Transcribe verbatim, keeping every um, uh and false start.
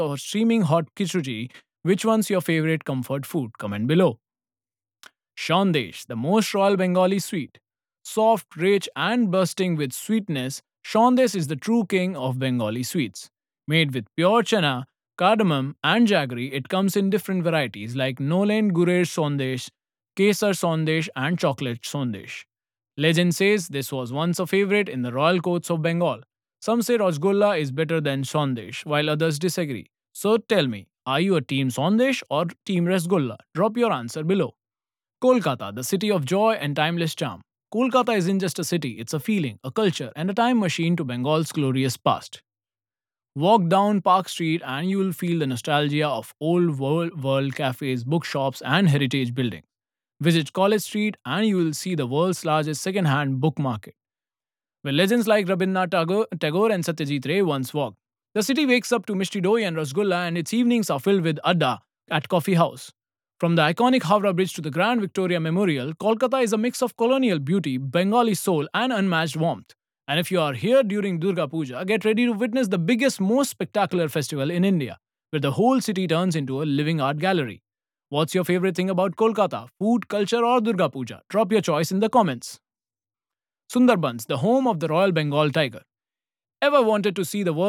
or steaming hot khichdi, which one's your favorite comfort food? Comment below. Shandesh, the most royal Bengali sweet. Soft, rich, and bursting with sweetness, Shandesh is the true king of Bengali sweets. Made with pure chana, cardamom, and jaggery, it comes in different varieties like Nolen Gurer Sandesh, Kesar Sandesh, and Chocolate Sandesh. Legend says this was once a favorite in the royal courts of Bengal. Some say Rajgulla is better than Sandesh, while others disagree. So tell me, are you a team Sandesh or team Rasgulla? Drop your answer below. Kolkata, the city of joy and timeless charm. Kolkata isn't just a city, it's a feeling, a culture, and a time machine to Bengal's glorious past. Walk down Park Street and you will feel the nostalgia of old world, world cafes, bookshops, and heritage buildings. Visit College Street and you will see the world's largest second-hand book market, where legends like Rabindranath Tagore, Tagore and Satyajit Ray once walked. The city wakes up to Mishti Doi and Rasgulla, and its evenings are filled with adda at Coffee House. From the iconic Havra Bridge to the Grand Victoria Memorial, Kolkata is a mix of colonial beauty, Bengali soul, and unmatched warmth. And if you are here during Durga Puja, get ready to witness the biggest, most spectacular festival in India, where the whole city turns into a living art gallery. What's your favorite thing about Kolkata? Food, culture, or Durga Puja? Drop your choice in the comments. Sundarbans, the home of the Royal Bengal tiger. Ever wanted to see the world?